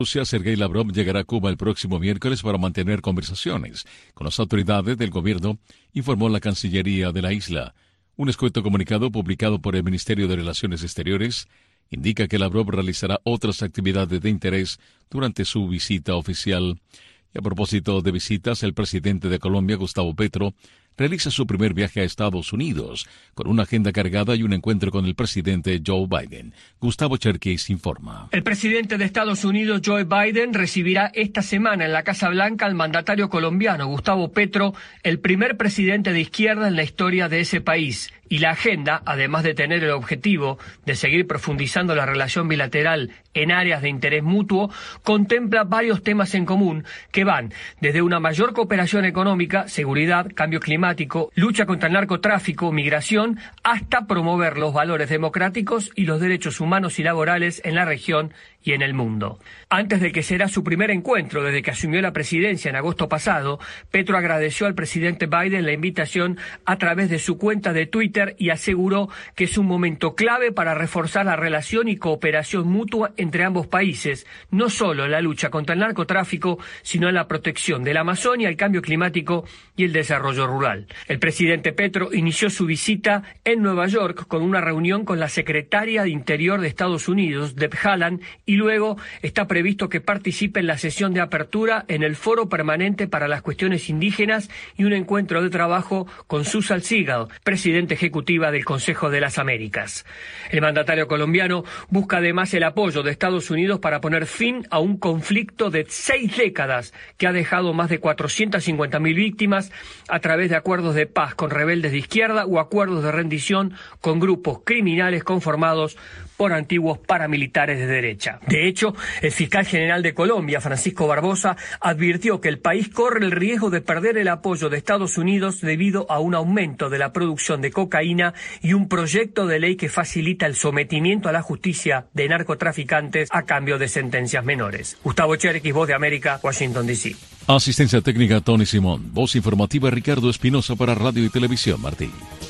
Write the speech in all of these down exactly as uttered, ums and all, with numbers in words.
Rusia, Sergei Lavrov llegará a Cuba el próximo miércoles para mantener conversaciones con las autoridades del gobierno, informó la Cancillería de la isla. Un escueto comunicado publicado por el Ministerio de Relaciones Exteriores indica que Lavrov realizará otras actividades de interés durante su visita oficial. Y a propósito de visitas, el presidente de Colombia, Gustavo Petro, realiza su primer viaje a Estados Unidos, con una agenda cargada y un encuentro con el presidente Joe Biden. Gustavo Cherkis informa. El presidente de Estados Unidos, Joe Biden, recibirá esta semana en la Casa Blanca al mandatario colombiano, Gustavo Petro, el primer presidente de izquierda en la historia de ese país. Y la agenda, además de tener el objetivo de seguir profundizando la relación bilateral en áreas de interés mutuo, contempla varios temas en común que van desde una mayor cooperación económica, seguridad, cambio climático, lucha contra el narcotráfico, migración, hasta promover los valores democráticos y los derechos humanos y laborales en la región y en el mundo. Antes de que será su primer encuentro desde que asumió la presidencia en agosto pasado, Petro agradeció al presidente Biden la invitación a través de su cuenta de Twitter y aseguró que es un momento clave para reforzar la relación y cooperación mutua entre ambos países, no solo en la lucha contra el narcotráfico, sino en la protección de la Amazonia, el cambio climático y el desarrollo rural. El presidente Petro inició su visita en Nueva York con una reunión con la secretaria de Interior de Estados Unidos, Deb Haaland, y luego está previsto que participe en la sesión de apertura en el Foro Permanente para las Cuestiones Indígenas y un encuentro de trabajo con Susan Segal, presidenta ejecutiva del Consejo de las Américas. El mandatario colombiano busca además el apoyo de Estados Unidos para poner fin a un conflicto de seis décadas que ha dejado más de cuatrocientas cincuenta mil víctimas a través de acuerdos de paz con rebeldes de izquierda o acuerdos de rendición con grupos criminales conformados por antiguos paramilitares de derecha. De hecho, el fiscal general de Colombia, Francisco Barbosa, advirtió que el país corre el riesgo de perder el apoyo de Estados Unidos debido a un aumento de la producción de cocaína y un proyecto de ley que facilita el sometimiento a la justicia de narcotraficantes a cambio de sentencias menores. Gustavo Cherkis, Voz de América, Washington, D C. Asistencia técnica Tony Simón. Voz informativa Ricardo Espinosa para Radio y Televisión Martí.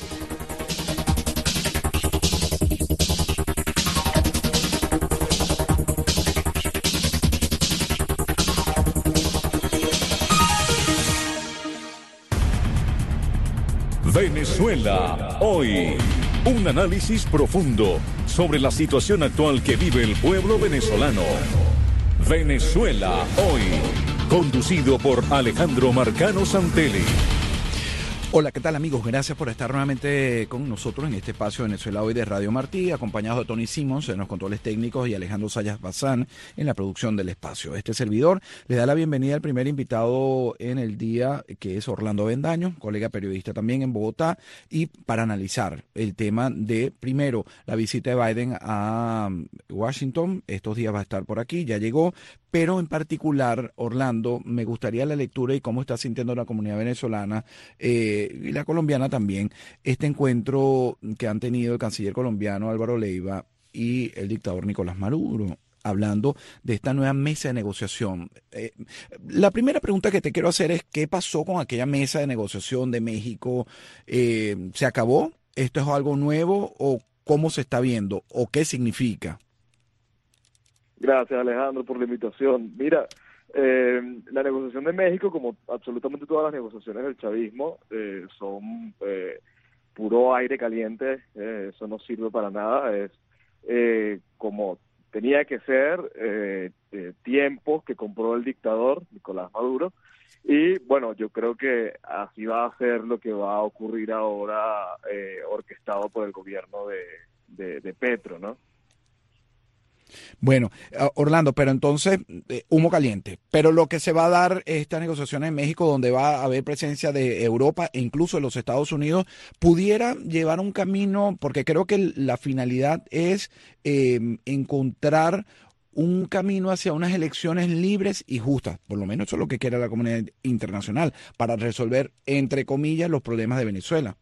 Venezuela hoy. Un análisis profundo sobre la situación actual que vive el pueblo venezolano. Venezuela hoy. Conducido por Alejandro Marcano Santelli. Hola, ¿qué tal amigos? Gracias por estar nuevamente con nosotros en este espacio Venezuela Hoy de Radio Martí, acompañados de Tony Simons en los controles técnicos y Alejandro Sayas Bazán en la producción del espacio. Este servidor le da la bienvenida al primer invitado en el día, que es Orlando Avendaño, colega periodista también en Bogotá, y para analizar el tema de, primero, la visita de Biden a Washington. Estos días va a estar por aquí, ya llegó, pero en particular, Orlando, me gustaría la lectura y cómo está sintiendo la comunidad venezolana eh, y la colombiana también, este encuentro que han tenido el canciller colombiano Álvaro Leiva y el dictador Nicolás Maduro, hablando de esta nueva mesa de negociación. Eh, la primera pregunta que te quiero hacer es, ¿qué pasó con aquella mesa de negociación de México? Eh, ¿Se acabó? ¿Esto es algo nuevo? ¿O cómo se está viendo? ¿O qué significa? Gracias, Alejandro, por la invitación. Mira, eh, la negociación de México, como absolutamente todas las negociaciones del chavismo, eh, son eh, puro aire caliente, eh, eso no sirve para nada, es eh, como tenía que ser, eh, eh, tiempos que compró el dictador Nicolás Maduro, y bueno, yo creo que así va a ser lo que va a ocurrir ahora, eh, orquestado por el gobierno de, de, de Petro, ¿no? Bueno, Orlando, pero entonces, eh, humo caliente. Pero lo que se va a dar estas negociaciones en México, donde va a haber presencia de Europa e incluso de los Estados Unidos, pudiera llevar un camino, porque creo que la finalidad es eh, encontrar un camino hacia unas elecciones libres y justas, por lo menos eso es lo que quiere la comunidad internacional, para resolver, entre comillas, los problemas de Venezuela.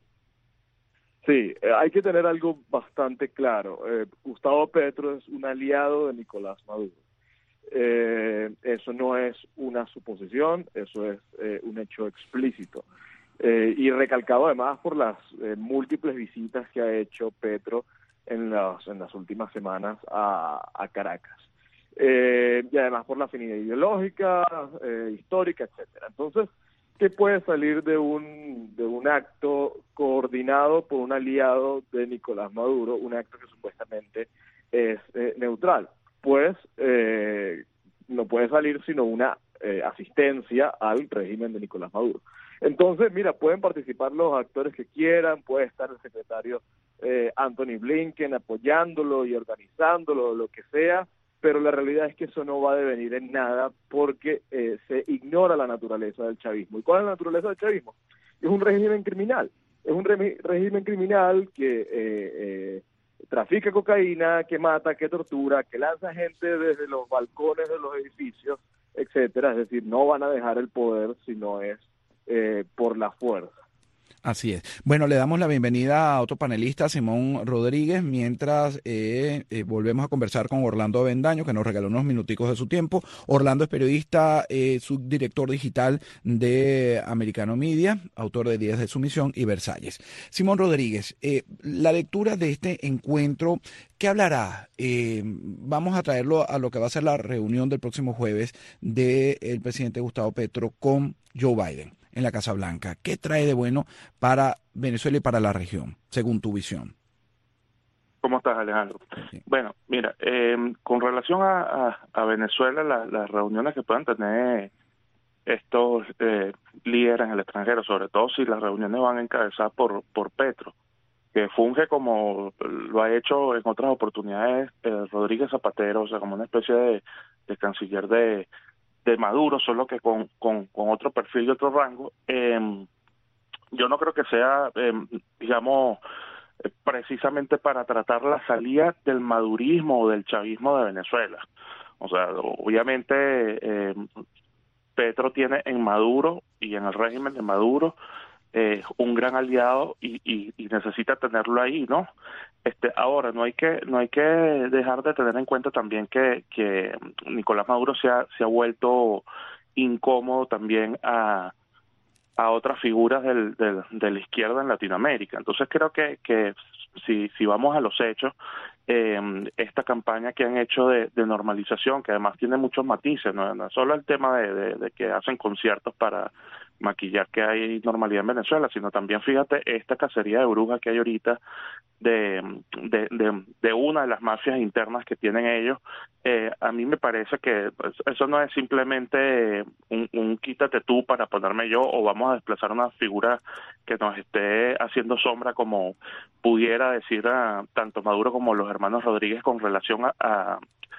Sí, eh, hay que tener algo bastante claro. Eh, Gustavo Petro es un aliado de Nicolás Maduro. Eh, eso no es una suposición, eso es eh, un hecho explícito. Eh, y recalcado además por las eh, múltiples visitas que ha hecho Petro en las, en las últimas semanas a, a Caracas. eh, y además por la afinidad ideológica, eh, histórica, etcétera. Entonces, ¿qué puede salir de un de un acto coordinado por un aliado de Nicolás Maduro, un acto que supuestamente es eh, neutral? Pues eh, no puede salir sino una eh, asistencia al régimen de Nicolás Maduro. Entonces, mira, pueden participar los actores que quieran, puede estar el secretario eh, Anthony Blinken apoyándolo y organizándolo, lo que sea, pero la realidad es que eso no va a devenir en nada porque eh, se ignora la naturaleza del chavismo. ¿Y cuál es la naturaleza del chavismo? Es un régimen criminal, es un re- régimen criminal que eh, eh, trafica cocaína, que mata, que tortura, que lanza gente desde los balcones de los edificios, etcétera. Es decir, no van a dejar el poder si no es eh, por la fuerza. Así es. Bueno, le damos la bienvenida a otro panelista, Simón Rodríguez, mientras eh, eh, volvemos a conversar con Orlando Avendaño, que nos regaló unos minuticos de su tiempo. Orlando es periodista, eh, subdirector digital de Americano Media, autor de Días de Sumisión y Versalles. Simón Rodríguez, eh, la lectura de este encuentro, ¿qué hablará? Eh, vamos a traerlo a lo que va a ser la reunión del próximo jueves del presidente Gustavo Petro con Joe Biden en la Casa Blanca. ¿Qué trae de bueno para Venezuela y para la región, según tu visión? ¿Cómo estás, Alejandro? Sí. Bueno, mira, eh, con relación a, a, a Venezuela, la, las reuniones que puedan tener estos eh, líderes en el extranjero, sobre todo si las reuniones van encabezadas por, por Petro, que funge como lo ha hecho en otras oportunidades eh, Rodríguez Zapatero, o sea, como una especie de, de canciller de de Maduro, solo que con, con, con otro perfil y otro rango. Eh, yo no creo que sea, eh, digamos, precisamente para tratar la salida del madurismo o del chavismo de Venezuela. O sea, obviamente eh, Petro tiene en Maduro y en el régimen de Maduro eh, un gran aliado y, y, y necesita tenerlo ahí, ¿no? Este, ahora no hay que no hay que dejar de tener en cuenta también que que Nicolás Maduro se ha se ha vuelto incómodo también a a otras figuras del, del, de la izquierda en Latinoamérica. Entonces creo que que si si vamos a los hechos, eh, esta campaña que han hecho de, de normalización, que además tiene muchos matices, no, no es solo el tema de, de, de que hacen conciertos para maquillar que hay normalidad en Venezuela, sino también, fíjate, esta cacería de brujas que hay ahorita de, de, de, de una de las mafias internas que tienen ellos. Eh, a mí me parece que pues, eso no es simplemente un, un quítate tú para ponerme yo, o vamos a desplazar una figura que nos esté haciendo sombra, como pudiera decir a, tanto Maduro como los hermanos Rodríguez con relación a, a,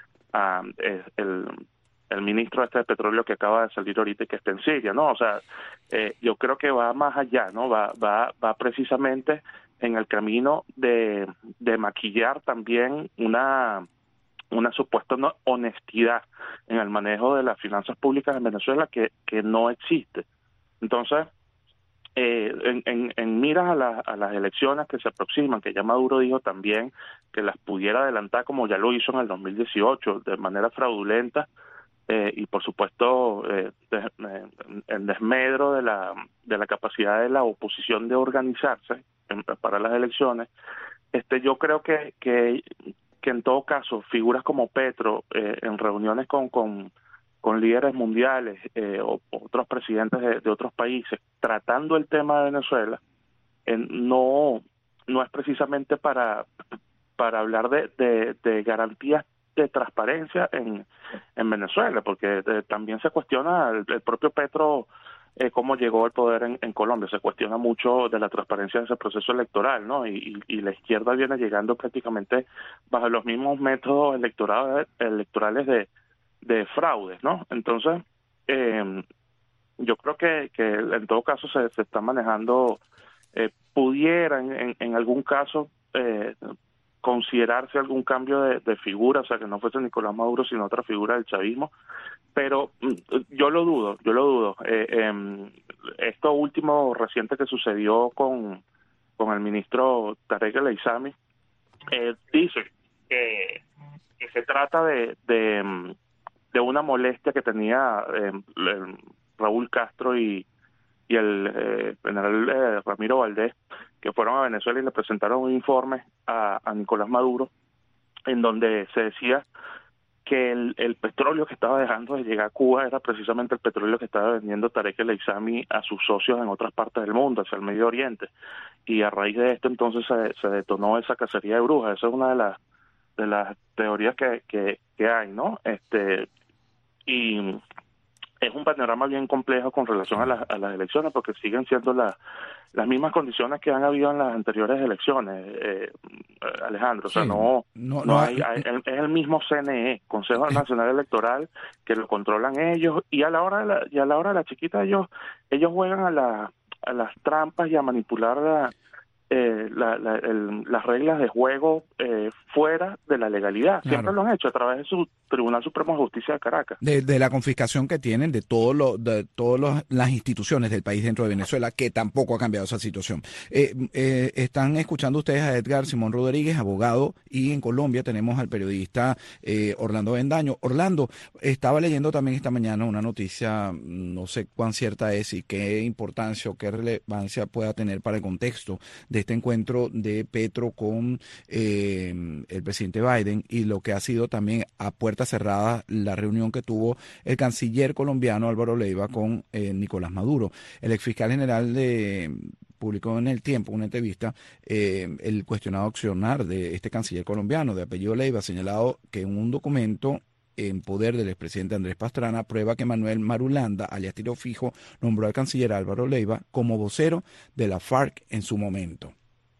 a el el ministro este de petróleo que acaba de salir ahorita y que está en Siria, ¿no? O sea, eh, yo creo que va más allá, ¿no? Va va va precisamente en el camino de, de maquillar también una una supuesta no, honestidad en el manejo de las finanzas públicas en Venezuela que, que no existe. Entonces, eh, en, en, en miras a, la, a las elecciones que se aproximan, que ya Maduro dijo también que las pudiera adelantar como ya lo hizo en el dos mil dieciocho, de manera fraudulenta, Eh, y por supuesto eh, de, eh, el desmedro de la de la capacidad de la oposición de organizarse en, para las elecciones. Este yo creo que que, que en todo caso figuras como Petro eh, en reuniones con con, con líderes mundiales eh, o, o otros presidentes de, de otros países tratando el tema de Venezuela eh, no no es precisamente para para hablar de, de, de garantías de transparencia en, en Venezuela, porque eh, también se cuestiona el, el propio Petro eh, cómo llegó al poder en, en Colombia, se cuestiona mucho de la transparencia de ese proceso electoral, ¿no? Y, y, y la izquierda viene llegando prácticamente bajo los mismos métodos electorales, electorales de, de fraudes, ¿no? Entonces, eh, yo creo que, que en todo caso se, se está manejando, eh, pudiera en, en, en algún caso eh, considerarse algún cambio de, de figura, o sea, que no fuese Nicolás Maduro, sino otra figura del chavismo, pero yo lo dudo, yo lo dudo. Eh, eh, esto último reciente que sucedió con, con el ministro Tarek El Aissami, eh, dice que, que se trata de, de, de una molestia que tenía eh, Raúl Castro y y el eh, general eh, Ramiro Valdés, que fueron a Venezuela y le presentaron un informe a, a Nicolás Maduro, en donde se decía que el, el petróleo que estaba dejando de llegar a Cuba era precisamente el petróleo que estaba vendiendo Tarek El Aissami a sus socios en otras partes del mundo, hacia el Medio Oriente. Y a raíz de esto entonces se, se detonó esa cacería de brujas. Esa es una de las de las teorías que, que, que hay, ¿no? Este y es un panorama bien complejo con relación a, la, a las elecciones, porque siguen siendo la, las mismas condiciones que han habido en las anteriores elecciones, eh, Alejandro. Sí, o sea, no, no, no hay, hay, es el mismo C N E, Consejo Nacional Electoral, que lo controlan ellos, y a la hora de la, y a la hora de la chiquita ellos, ellos juegan a la, a las trampas y a manipular la, eh, la, la, el, las reglas de juego eh, fuera de la legalidad. Claro. Siempre lo han hecho a través de su Tribunal Supremo de Justicia de Caracas. De, de la confiscación que tienen de todas lo, de todos las instituciones del país dentro de Venezuela, que tampoco ha cambiado esa situación. Eh, eh, están escuchando ustedes a Edgar Simón Rodríguez, abogado, y en Colombia tenemos al periodista eh, Orlando Avendaño. Orlando, estaba leyendo también esta mañana una noticia, no sé cuán cierta es y qué importancia o qué relevancia pueda tener para el contexto de este encuentro de Petro con eh, el presidente Biden, y lo que ha sido también a puerta cerrada la reunión que tuvo el canciller colombiano Álvaro Leiva con eh, Nicolás Maduro. El exfiscal general de publicó en El Tiempo una entrevista eh, el cuestionado accionar de este canciller colombiano de apellido Leiva, ha señalado que en un documento en poder del expresidente Andrés Pastrana prueba que Manuel Marulanda, alias Tiro Fijo, nombró al canciller Álvaro Leiva como vocero de la FARC en su momento.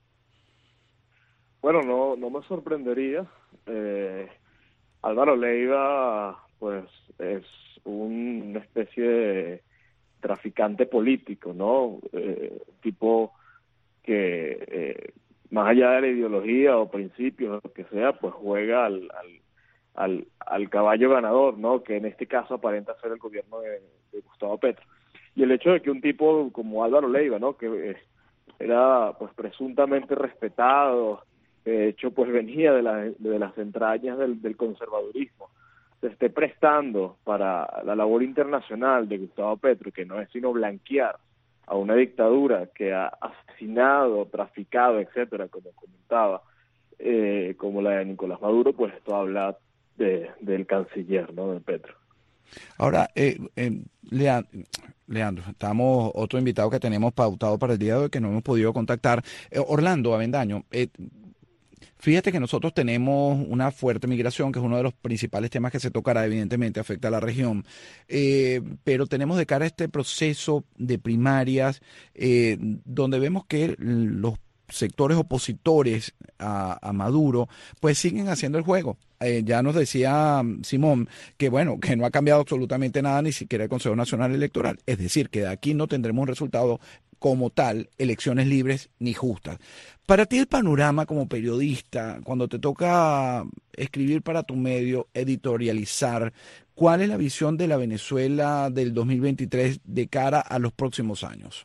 Bueno, no, no me sorprendería. Eh, Álvaro Leiva, pues, es un, una especie de traficante político, ¿no? Eh, tipo que, eh, más allá de la ideología o principios, lo que sea, pues juega al, al, al, al caballo ganador, ¿no? Que en este caso aparenta ser el gobierno de, de Gustavo Petro. Y el hecho de que un tipo como Álvaro Leiva, ¿no? Que eh, era, pues, presuntamente respetado, de hecho, pues venía de, la, de las entrañas del, del conservadurismo, se esté prestando para la labor internacional de Gustavo Petro, que no es sino blanquear a una dictadura que ha asesinado, traficado, etcétera, como comentaba, eh, como la de Nicolás Maduro, pues esto habla de, del canciller, ¿no?, de Petro. Ahora, eh, eh, Leandro, Leandro, estamos, otro invitado que tenemos pautado para el día de hoy que no hemos podido contactar, eh, Orlando Avendaño. Eh, Fíjate que nosotros tenemos una fuerte migración, que es uno de los principales temas que se tocará, evidentemente afecta a la región, eh, pero tenemos de cara a este proceso de primarias, eh, donde vemos que los sectores opositores a, a Maduro, pues siguen haciendo el juego. Eh, ya nos decía Simón que bueno, que no ha cambiado absolutamente nada, ni siquiera el Consejo Nacional Electoral. Es decir, que de aquí no tendremos un resultado como tal, elecciones libres ni justas. Para ti el panorama como periodista, cuando te toca escribir para tu medio, editorializar, ¿cuál es la visión de la Venezuela del dos mil veintitrés de cara a los próximos años?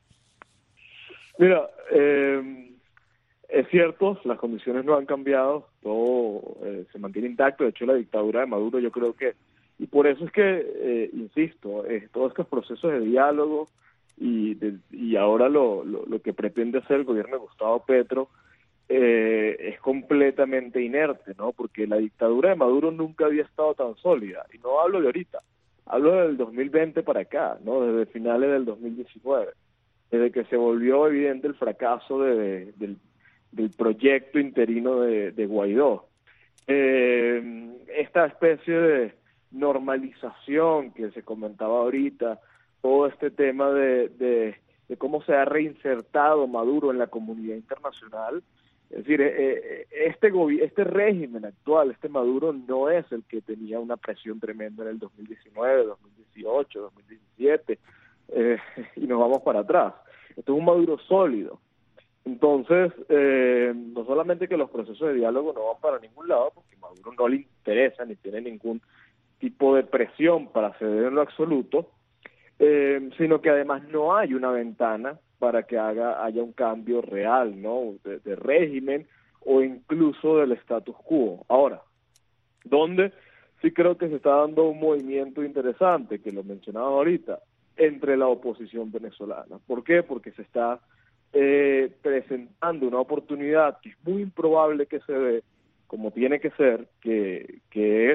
Mira, eh, es cierto, las condiciones no han cambiado, todo eh, se mantiene intacto. De hecho, la dictadura de Maduro, yo creo que, y por eso es que, eh, insisto, eh, todos estos procesos de diálogo y, de, y ahora lo, lo, lo que pretende hacer el gobierno de Gustavo Petro eh, es completamente inerte, ¿no? Porque la dictadura de Maduro nunca había estado tan sólida, y no hablo de ahorita, hablo del dos mil veinte para acá, ¿no? Desde finales del dos mil diecinueve, desde que se volvió evidente el fracaso de, de, del, del proyecto interino de, de Guaidó. Eh, esta especie de normalización que se comentaba ahorita, todo este tema de, de, de cómo se ha reinsertado Maduro en la comunidad internacional. Es decir, eh, este este régimen actual, este Maduro, no es el que tenía una presión tremenda en el dos mil diecinueve, dos mil dieciocho, dos mil diecisiete, eh, y nos vamos para atrás. Esto es un Maduro sólido. Entonces, eh, no solamente que los procesos de diálogo no van para ningún lado, porque a Maduro no le interesa ni tiene ningún tipo de presión para ceder en lo absoluto, Eh, sino que además no hay una ventana para que haga haya un cambio real, ¿no?, de, de régimen o incluso del status quo. Ahora, ¿dónde sí creo que se está dando un movimiento interesante, que lo mencionaba ahorita, entre la oposición venezolana? ¿Por qué? Porque se está eh, presentando una oportunidad que es muy improbable que se dé, como tiene que ser, que, que es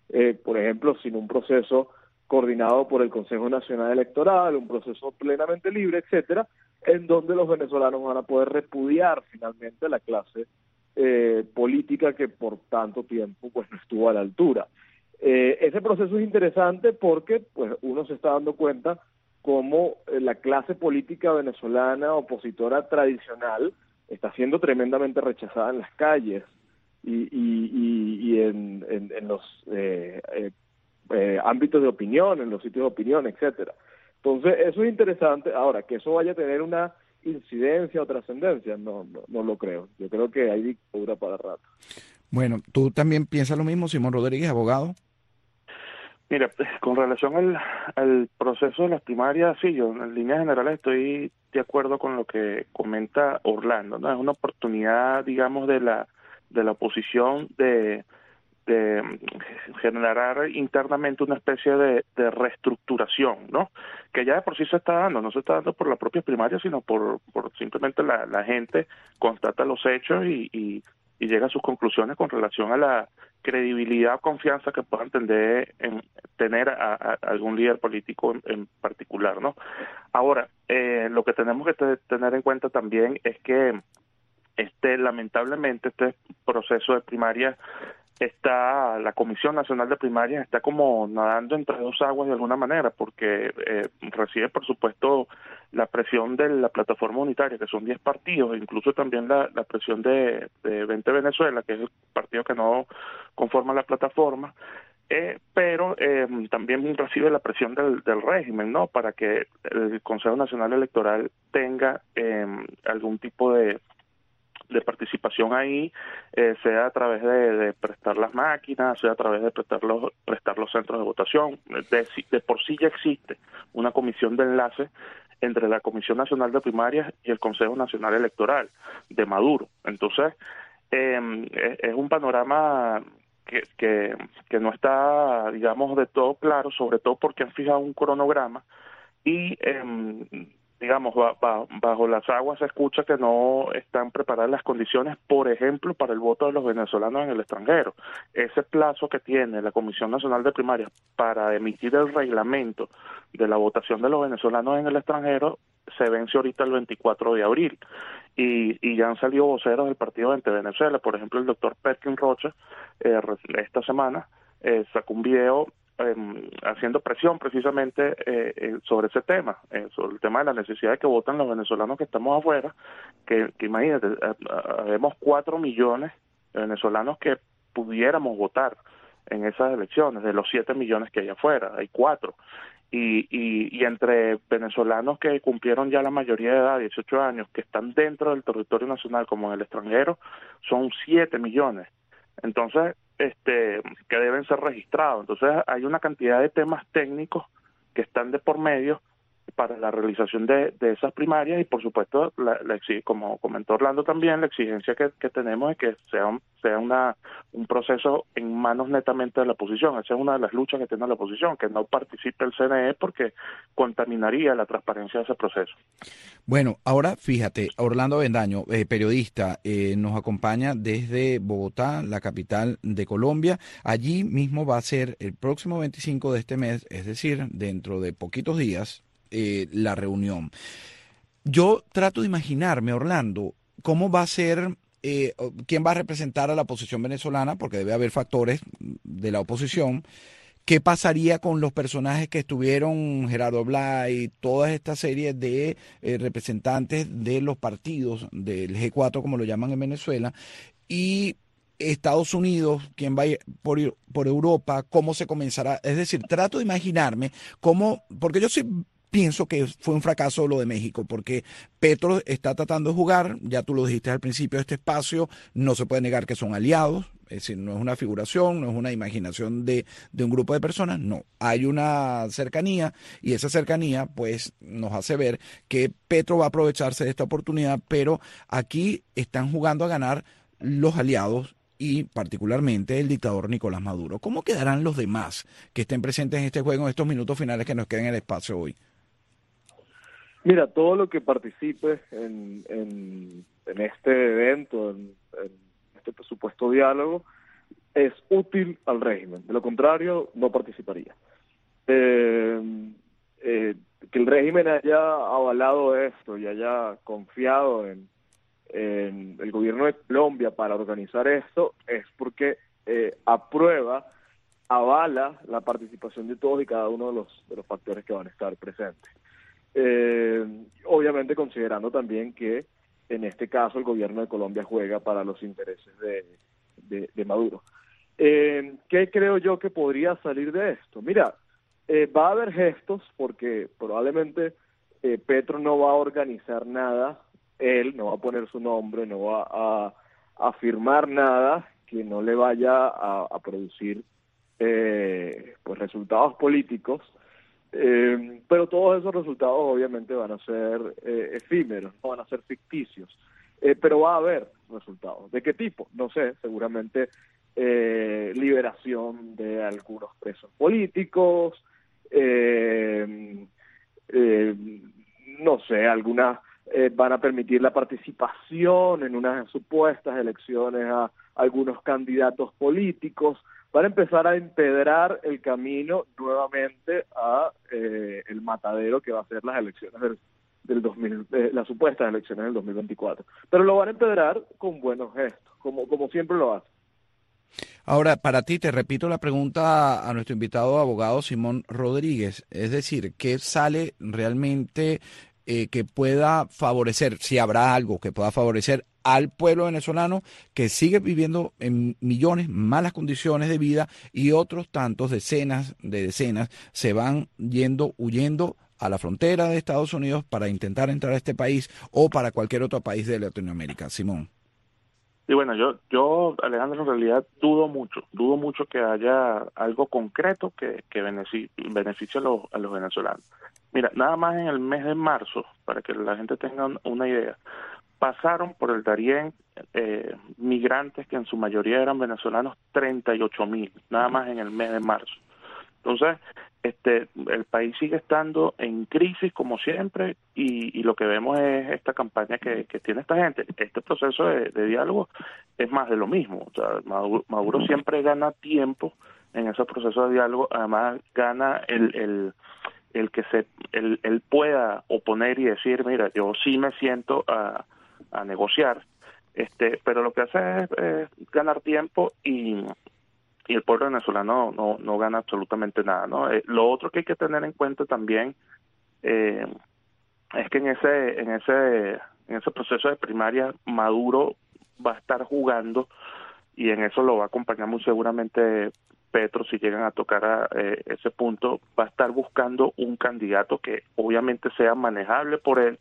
eh, por ejemplo, sin un proceso coordinado por el Consejo Nacional Electoral, un proceso plenamente libre, etcétera, en donde los venezolanos van a poder repudiar finalmente la clase eh, política que por tanto tiempo pues no estuvo a la altura. Eh, ese proceso es interesante porque pues uno se está dando cuenta cómo eh, la clase política venezolana opositora tradicional está siendo tremendamente rechazada en las calles y, y, y, y en, en, en los eh, eh, eh, ámbitos de opinión, en los sitios de opinión, etcétera. Entonces, eso es interesante. Ahora, que eso vaya a tener una incidencia o trascendencia, no, no, no lo creo. Yo creo que hay dictadura para rato. Bueno, ¿tú también piensas lo mismo, Simón Rodríguez, abogado? Mira, con relación al, al proceso de las primarias, sí, yo en líneas generales estoy de acuerdo con lo que comenta Orlando, ¿no? Es una oportunidad, digamos, de la de la oposición de, de generar internamente una especie de, de reestructuración, ¿no? Que ya de por sí se está dando, no se está dando por la propia primaria, sino por, por simplemente la, la gente constata los hechos y, y, y llega a sus conclusiones con relación a la credibilidad o confianza que puedan tener en tener a, a algún líder político en, en particular, ¿no? Ahora, eh, lo que tenemos que te, tener en cuenta también es que este lamentablemente este proceso de primaria está, la Comisión Nacional de Primarias está como nadando entre dos aguas de alguna manera, porque eh, recibe por supuesto la presión de la plataforma unitaria, que son diez partidos, incluso también la, la presión de, de Vente Venezuela, que es el partido que no conforma la plataforma, eh, pero eh, también recibe la presión del, del régimen, ¿no? Para que el Consejo Nacional Electoral tenga eh, algún tipo de de participación ahí, eh, sea a través de, de prestar las máquinas, sea a través de prestar los, prestar los centros de votación. De, de por sí ya existe una comisión de enlace entre la Comisión Nacional de Primarias y el Consejo Nacional Electoral de Maduro. Entonces, eh, es, es un panorama que, que, que no está, digamos, de todo claro, sobre todo porque han fijado un cronograma y eh, digamos, ba, ba, bajo las aguas se escucha que no están preparadas las condiciones, por ejemplo, para el voto de los venezolanos en el extranjero. Ese plazo que tiene la Comisión Nacional de Primarias para emitir el reglamento de la votación de los venezolanos en el extranjero se vence ahorita el veinticuatro de abril. Y, y ya han salido voceros del partido Vente Venezuela. Por ejemplo, el doctor Perkin Rocha, eh, esta semana, eh, sacó un video Eh, haciendo presión precisamente eh, eh, sobre ese tema, eh, sobre el tema de la necesidad de que voten los venezolanos que estamos afuera, que, que imagínate, habemos cuatro millones de venezolanos que pudiéramos votar en esas elecciones, de los siete millones que hay afuera, hay cuatro, y, y, y entre venezolanos que cumplieron ya la mayoría de edad, dieciocho años, que están dentro del territorio nacional como en el extranjero, son siete millones. Entonces, este que deben ser registrados. Entonces hay una cantidad de temas técnicos que están de por medio para la realización de, de esas primarias y por supuesto, la, la, como comentó Orlando también, la exigencia que, que tenemos es que sea, un, sea una, un proceso en manos netamente de la oposición. Esa es una de las luchas que tiene la oposición, que no participe el C N E porque contaminaría la transparencia de ese proceso. Bueno, ahora fíjate, Orlando Avendaño, eh, periodista, eh, nos acompaña desde Bogotá, la capital de Colombia. Allí mismo va a ser el próximo veinticinco de este mes, es decir, dentro de poquitos días, Eh, la reunión. Yo trato de imaginarme, Orlando, cómo va a ser, eh, quién va a representar a la oposición venezolana, porque debe haber factores de la oposición. ¿Qué pasaría con los personajes que estuvieron, Gerardo Blay, toda esta serie de eh, representantes de los partidos del G cuatro, como lo llaman en Venezuela, y Estados Unidos, quién va a ir por, por Europa, cómo se comenzará? Es decir, trato de imaginarme cómo, porque yo sí pienso que fue un fracaso lo de México, porque Petro está tratando de jugar, ya tú lo dijiste al principio de este espacio, no se puede negar que son aliados, es decir, no es una figuración, no es una imaginación de, de un grupo de personas, no, hay una cercanía y esa cercanía pues nos hace ver que Petro va a aprovecharse de esta oportunidad, pero aquí están jugando a ganar los aliados y particularmente el dictador Nicolás Maduro. ¿Cómo quedarán los demás que estén presentes en este juego en estos minutos finales que nos quedan en el espacio hoy? Mira, todo lo que participe en, en, en este evento, en, en este supuesto diálogo, es útil al régimen, de lo contrario no participaría. Eh, eh, que el régimen haya avalado esto y haya confiado en, en el gobierno de Colombia para organizar esto es porque eh, aprueba, avala la participación de todos y cada uno de los, de los factores que van a estar presentes. Eh, obviamente considerando también que en este caso el gobierno de Colombia juega para los intereses de, de, de Maduro. Eh, ¿Qué creo yo que podría salir de esto? Mira, eh, va a haber gestos porque probablemente eh, Petro no va a organizar nada, él no va a poner su nombre, no va a, a firmar nada que no le vaya a, a producir eh, pues resultados políticos. Eh, pero todos esos resultados obviamente van a ser eh, efímeros, no van a ser ficticios, eh, pero va a haber resultados. ¿De qué tipo? No sé, seguramente eh, liberación de algunos presos políticos, eh, eh, no sé, algunas eh, van a permitir la participación en unas supuestas elecciones a algunos candidatos políticos. Van a empezar a empedrar el camino nuevamente a eh, el matadero que va a ser las elecciones del, del dos mil, eh, las supuestas elecciones del dos mil veinticuatro. Pero lo van a empedrar con buenos gestos, como, como siempre lo hacen. Ahora, para ti, te repito la pregunta a nuestro invitado abogado Simón Rodríguez, es decir, ¿qué sale realmente eh, que pueda favorecer, si habrá algo que pueda favorecer al pueblo venezolano que sigue viviendo en millones malas condiciones de vida y otros tantos, decenas de decenas, se van yendo, huyendo a la frontera de Estados Unidos para intentar entrar a este país o para cualquier otro país de Latinoamérica? Simón. Y bueno, yo, yo Alejandro, en realidad dudo mucho, dudo mucho que haya algo concreto que, que beneficie, beneficie a los, a los venezolanos. Mira, nada más en el mes de marzo, para que la gente tenga una idea, pasaron por el Darién eh, migrantes que en su mayoría eran venezolanos, treinta y ocho mil, nada más en el mes de marzo. Entonces, este, el país sigue estando en crisis como siempre y, y lo que vemos es esta campaña que, que tiene esta gente. Este proceso de, de diálogo es más de lo mismo. O sea, Maduro, Maduro siempre gana tiempo en ese proceso de diálogo, además gana el... el el que se él, él pueda oponer y decir, mira, yo sí me siento a, a negociar, este pero lo que hace es eh, ganar tiempo y, y el pueblo venezolano no, no gana absolutamente nada, ¿no? Eh, lo otro que hay que tener en cuenta también eh, es que en ese en ese en ese proceso de primaria Maduro va a estar jugando y en eso lo va a acompañar muy seguramente Petro, si llegan a tocar a eh, ese punto, va a estar buscando un candidato que obviamente sea manejable por él,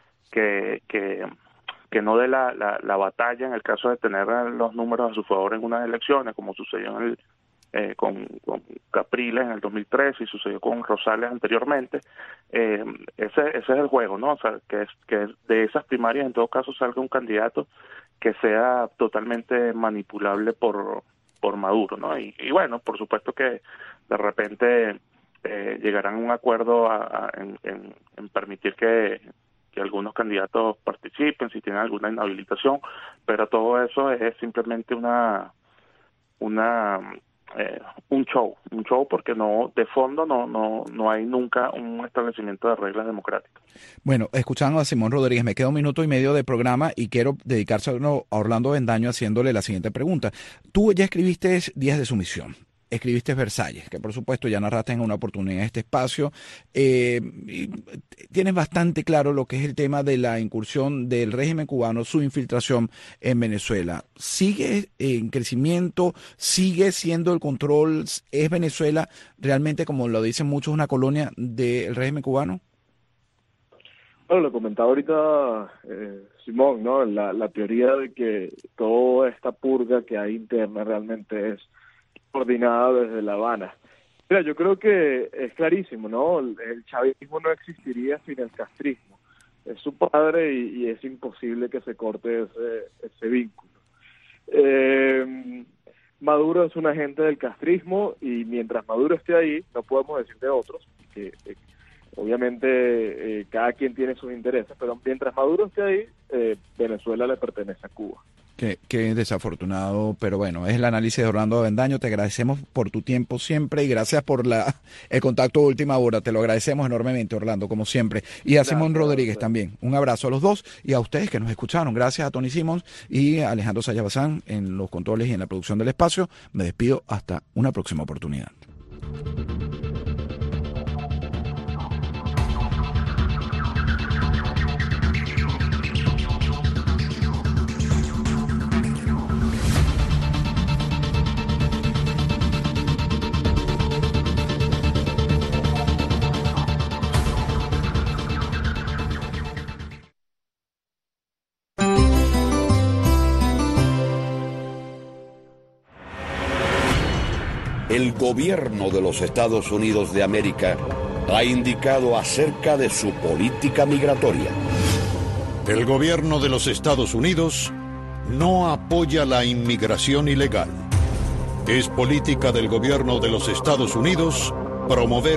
que que, que no dé la, la, la batalla en el caso de tener los números a su favor en unas elecciones, como sucedió en el, eh, con, con Capriles en el dos mil trece y sucedió con Rosales anteriormente. Eh, ese, ese es el juego, ¿no? O sea, que, es, que de esas primarias en todo caso salga un candidato que sea totalmente manipulable por... por Maduro, ¿no? Y, y bueno, por supuesto que de repente eh, llegarán a un acuerdo a, a, en, en, en permitir que, que algunos candidatos participen, si tienen alguna inhabilitación, pero todo eso es simplemente una una eh, un show, un show porque no de fondo no no no hay nunca un establecimiento de reglas democráticas. Bueno, escuchando a Simón Rodríguez, me queda un minuto y medio de programa y quiero dedicárselo a Orlando Bendaño haciéndole la siguiente pregunta. Tú ya escribiste Días de Sumisión, escribiste Versalles, que por supuesto ya narraste en una oportunidad este espacio. Eh, tienes bastante claro lo que es el tema de la incursión del régimen cubano, su infiltración en Venezuela. ¿Sigue en crecimiento? ¿Sigue siendo el control? ¿Es Venezuela realmente, como lo dicen muchos, una colonia del régimen cubano? Bueno, lo comentaba ahorita eh, Simón, ¿no? La, la teoría de que toda esta purga que hay interna realmente es coordinada desde La Habana. Mira, yo creo que es clarísimo, ¿no? El, el chavismo no existiría sin el castrismo. Es su padre y, y es imposible que se corte ese, ese vínculo. Eh, Maduro es un agente del castrismo y mientras Maduro esté ahí, no podemos decir de otros, que eh, obviamente eh, cada quien tiene sus intereses, pero mientras Maduro esté ahí, eh, Venezuela le pertenece a Cuba. Qué, qué desafortunado, pero bueno, es el análisis de Orlando Avendaño. Te agradecemos por tu tiempo siempre y gracias por la el contacto de última hora. Te lo agradecemos enormemente, Orlando, como siempre. Y a Simón Rodríguez también. Un abrazo a los dos y a ustedes que nos escucharon. Gracias a Tony Simons y a Alejandro Sayas Bazán en los controles y en la producción del espacio. Me despido hasta una próxima oportunidad. El gobierno de los Estados Unidos de América ha indicado acerca de su política migratoria. El gobierno de los Estados Unidos no apoya la inmigración ilegal. Es política del gobierno de los Estados Unidos promover